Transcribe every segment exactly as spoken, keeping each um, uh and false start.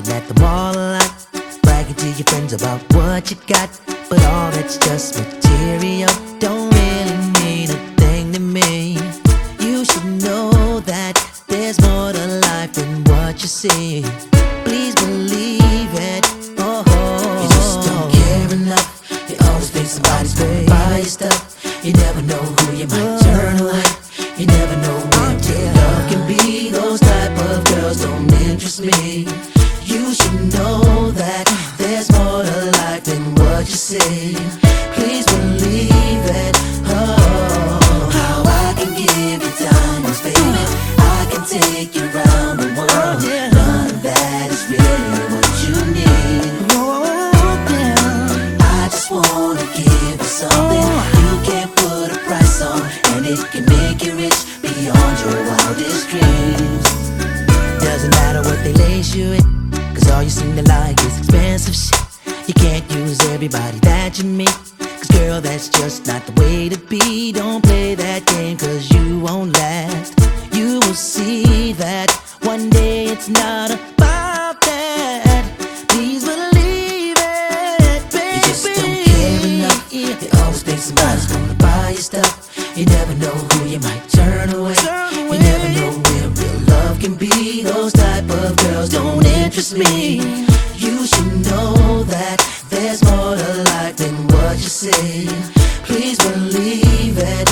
shopping at the mall a lot, bragging to your friends about what you got. But all that's just material, don't really mean a thing to me. You should know that there's more to life than what you see. Please believe it. Oh, you just don't care enough. You always think somebody's gonna buy your stuff. You never know who you might turn away. You never know when real love can be. Those type of girls don't interest me. You should know that there's more to life than what you see. Please believe it. Oh, how I can give you diamonds, baby. I can take you around the world. None of that is really what you need. I just wanna give you something you can't put a price on, and it can make you rich beyond your wildest dreams. Doesn't matter what they lace you with, cause all you seem to like is expensive shit. You can't use everybody that you meet, cause girl, that's just not the way to be. Don't play that game cause you won't last. You will see that one day it's not about that. Please believe it, baby. You just don't care enough. You always think somebody's gonna buy your stuff. You never know who you might turn away. You never know where real love can be. Those type of girls don't interest me. You should know that there's more to life than what you see. Please believe it.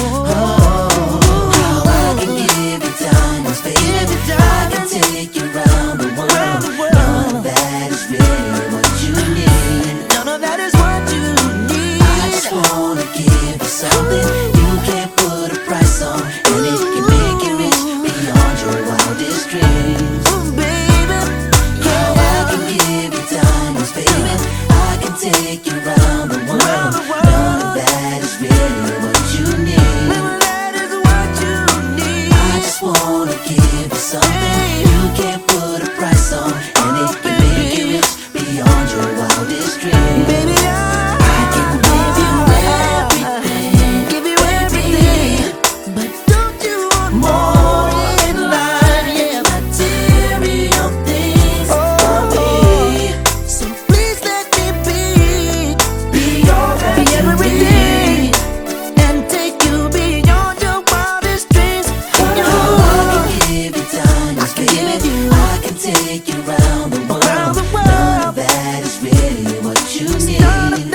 Oh, how I can give you diamonds, baby. I can take you around the world. None of that is really what you need. None of that is what you need. I just wanna give you something you can't put a price on, and it can make you rich beyond your wildest dreams. Oh, baby, how I can give you diamonds, baby. I can take you around the world. None of that is really what you need. None of that is what you need. I just wanna give you something you can't put a price on, and it can make you rich beyond your wildest dreams. Baby, I can give you everything, give you everything, but don't you want more in life? Yeah, material things for me. So please let me be, be your be everything, and take you beyond your wildest dreams. Oh, I can give you diamonds, baby. I can take you around the world. None of that is really what you need.